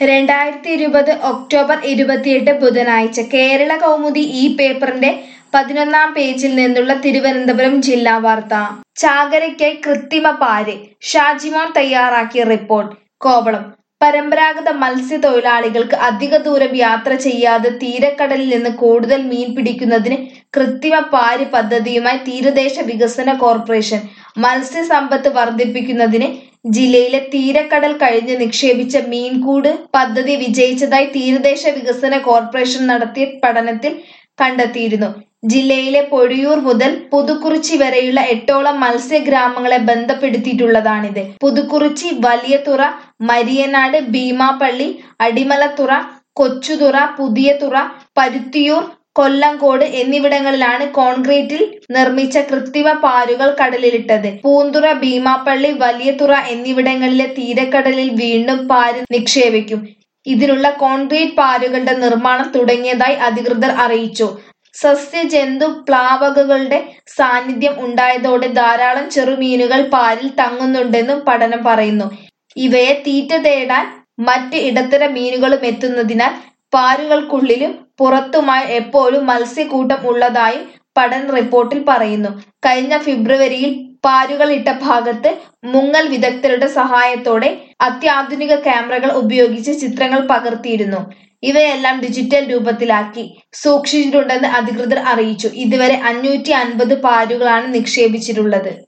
2020 October 28 ബുധനാഴ്ച കേരള കൗമുദി ഈ പേപ്പറിന്റെ 11-ാം പേജിൽ നിന്നുള്ള തിരുവനന്തപുരം ജില്ലാ വാർത്ത. ചാകരയ്ക്കായി കൃത്രിമ പാര്. ഷാജിമോൻ തയ്യാറാക്കിയ റിപ്പോർട്ട്. കോവളം. പരമ്പരാഗത മത്സ്യത്തൊഴിലാളികൾക്ക് അധിക ദൂരം യാത്ര ചെയ്യാതെ തീരക്കടലിൽ നിന്ന് കൂടുതൽ മീൻ പിടിക്കുന്നതിന് കൃത്രിമ പാര് പദ്ധതിയുമായി തീരദേശ വികസന കോർപ്പറേഷൻ. മത്സ്യസമ്പത്ത് വർദ്ധിപ്പിക്കുന്നതിന് ജില്ലയിലെ തീരക്കടൽ കഴിഞ്ഞ് നിക്ഷേപിച്ച മീൻകൂട് പദ്ധതി വിജയിച്ചതായി തീരദേശ വികസന കോർപ്പറേഷൻ നടത്തിയ പഠനത്തിൽ കണ്ടെത്തിയിരുന്നു. ജില്ലയിലെ പൊഴിയൂർ മുതൽ പുതുക്കുറിച്ചി വരെയുള്ള 8ഓളം മത്സ്യഗ്രാമങ്ങളെ ബന്ധപ്പെടുത്തിയിട്ടുള്ളതാണിത്. പുതുക്കുറിച്ചി, വലിയതുറ, മരിയനാട്, ഭീമാപള്ളി, അടിമലത്തുറ, കൊച്ചുതുറ, പുതിയതുറ, പരുത്തിയൂർ, കൊല്ലങ്കോട് എന്നിവിടങ്ങളിലാണ് കോൺക്രീറ്റിൽ നിർമ്മിച്ച കൃത്രിമ പാരുകൾ കടലിലിട്ടത്. പൂന്തുറ, ഭീമാപള്ളി, വലിയതുറ എന്നിവിടങ്ങളിലെ തീരക്കടലിൽ വീണ്ടും പാര് നിക്ഷേപിക്കും. ഇതിനുള്ള കോൺക്രീറ്റ് പാരുകളുടെ നിർമ്മാണം തുടങ്ങിയതായി അധികൃതർ അറിയിച്ചു. സസ്യജന്തു പ്ലാവകങ്ങളുടെ സാന്നിധ്യം ഉണ്ടായതോടെ ധാരാളം ചെറുമീനുകൾ പാരിൽ തങ്ങുന്നുണ്ടെന്നും പഠനം പറയുന്നു. ഇവയെ തീറ്റ തേടാൻ മറ്റ് ഇടത്തരം മീനുകളും എത്തുന്നതിനാൽ പാരുകൾക്കുള്ളിലും പുറത്തുമായി എപ്പോഴും മത്സ്യക്കൂട്ടം ഉള്ളതായും പഠന റിപ്പോർട്ടിൽ പറയുന്നു. കഴിഞ്ഞ ഫെബ്രുവരിയിൽ പാരുകൾ ഇട്ട ഭാഗത്ത് മുങ്ങൽ വിദഗ്ധരുടെ സഹായത്തോടെ അത്യാധുനിക ക്യാമറകൾ ഉപയോഗിച്ച് ചിത്രങ്ങൾ പകർത്തിയിരുന്നു. ഇവയെല്ലാം ഡിജിറ്റൽ രൂപത്തിലാക്കി സൂക്ഷിച്ചിട്ടുണ്ടെന്ന് അധികൃതർ അറിയിച്ചു. ഇതുവരെ 550 പാരുകളാണ് നിക്ഷേപിച്ചിട്ടുള്ളത്.